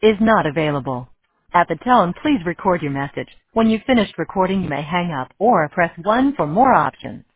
is not available. At the tone, please record your message. When you've finished recording, you may hang up or press 1 for more options.